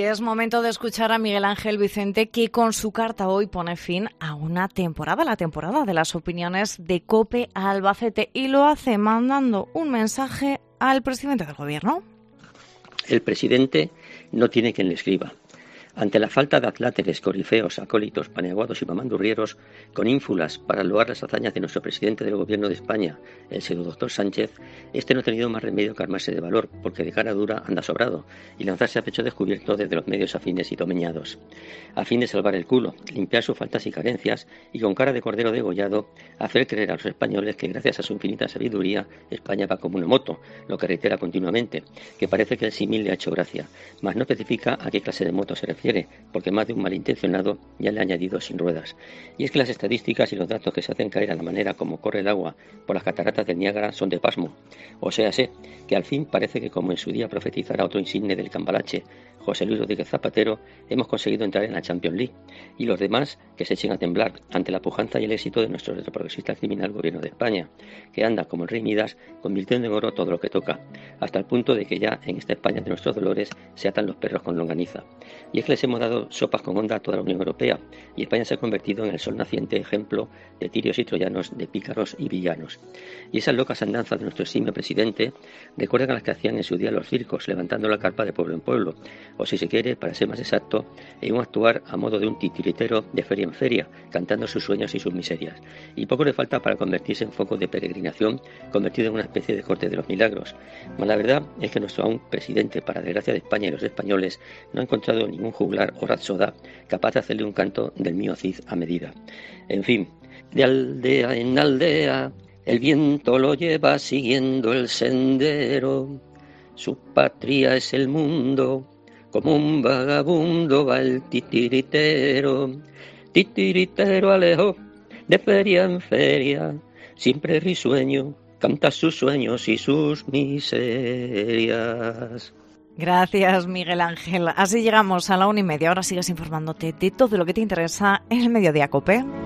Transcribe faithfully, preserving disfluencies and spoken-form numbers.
es momento de escuchar a Miguel Ángel Vicente, que con su carta hoy pone fin a una temporada, la temporada de las opiniones de COPE a Albacete, y lo hace mandando un mensaje al presidente del Gobierno. El presidente no tiene quien le escriba. Ante la falta de atláteres, corifeos, acólitos, paneaguados y mamandurrieros con ínfulas para loar las hazañas de nuestro presidente del Gobierno de España, el pseudodoctor Sánchez, este no ha tenido más remedio que armarse de valor, porque de cara dura anda sobrado, y lanzarse a pecho descubierto desde los medios afines y domeñados, a fin de salvar el culo, limpiar sus faltas y carencias, y con cara de cordero degollado, hacer creer a los españoles que gracias a su infinita sabiduría, España va como una moto, lo que reitera continuamente, que parece que el símil le ha hecho gracia, mas no especifica a qué clase de moto se refiere, porque más de un malintencionado ya le ha añadido sin ruedas. Y es que las estadísticas y los datos que se hacen caer a la manera como corre el agua por las cataratas del Niágara son de pasmo. O sea, sé que al fin parece que, como en su día profetizará otro insigne del cambalache, José Luis Rodríguez Zapatero, hemos conseguido entrar en la Champions League, y los demás que se echen a temblar ante la pujanza y el éxito de nuestro retroprogresista criminal Gobierno de España, que anda como el rey Midas convirtiendo en oro todo lo que toca, hasta el punto de que ya en esta España de nuestros dolores se atan los perros con longaniza. Y es que les hemos dado sopas con onda a toda la Unión Europea, y España se ha convertido en el sol naciente ejemplo de tirios y troyanos, de pícaros y villanos. Y esas locas andanzas de nuestro eximio presidente recuerdan a las que hacían en su día los circos, levantando la carpa de pueblo en pueblo, o si se quiere, para ser más exacto, en un actuar a modo de un titiritero de feria en feria, cantando sus sueños y sus miserias. Y poco le falta para convertirse en foco de peregrinación, convertido en una especie de corte de los milagros. Mas la verdad es que nuestro aún presidente, para desgracia de España y los españoles, no ha encontrado ningún juglar o rapsoda capaz de hacerle un canto del mío Cid a medida. En fin, de aldea en aldea, el viento lo lleva siguiendo el sendero. Su patria es el mundo, como un vagabundo va el titiritero. Titiritero alejo, de feria en feria, siempre risueño, canta sus sueños y sus miserias. Gracias, Miguel Ángel. Así llegamos a la una y media. Ahora sigues informándote de todo lo que te interesa en el Mediodía COPE.